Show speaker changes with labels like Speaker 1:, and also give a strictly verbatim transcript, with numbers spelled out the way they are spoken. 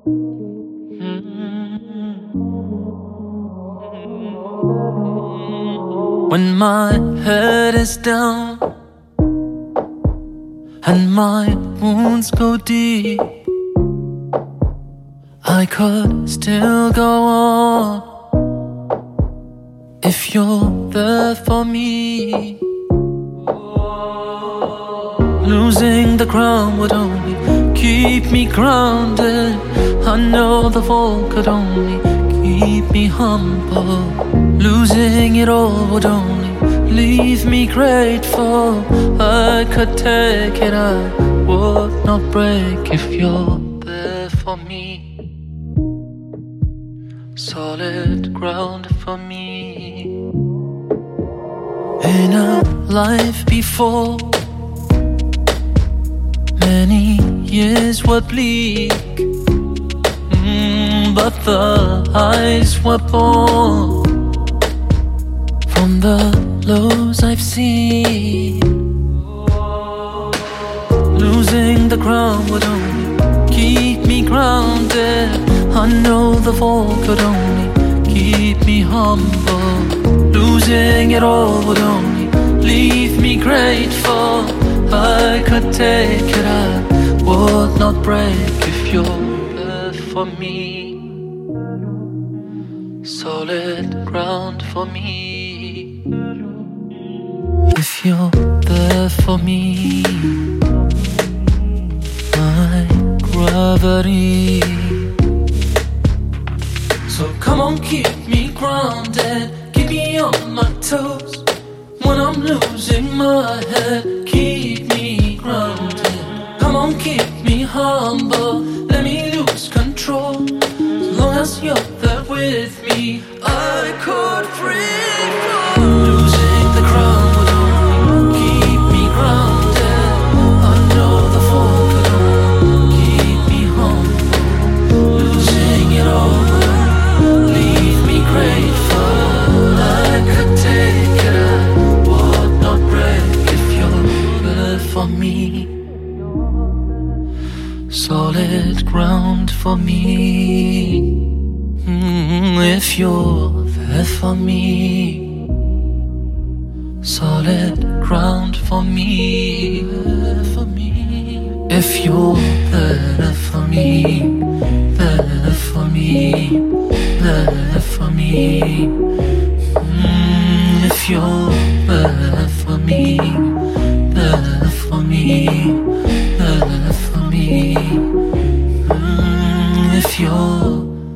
Speaker 1: When my head is down and my wounds go deep, I could still go on if you're there for me. Losing the ground would only keep me grounded. I know the fall could only keep me humble. Losing it all would only leave me grateful. I could take it, I would not break if you're there for me. Solid ground for me. In a life before, many years were bleak, mm, but the highs were born from the lows I've seen. Losing the ground would only keep me grounded. I know the fall could only keep me humble. Losing it all would only leave me grateful. I could take it, I would not break if you're there for me. Solid ground for me. If you're there for me, my gravity. So come on, keep me grounded, keep me on my toes. When I'm losing my head, keep me grounded. Come on, keep me humble, let me lose control. As long as you're there with me, I could free fall. Losing the crown would only keep me grounded. I know the fall could only keep me humble. Losing it all would leave me grateful. I could take it, I would not break if you're there for me. Solid ground for me. Mm, if you're there for me. Solid ground for me. There for me. If you're there for me. There for me. There for me. Mm, if you're there for me. There for me. There for me. Mm, if you're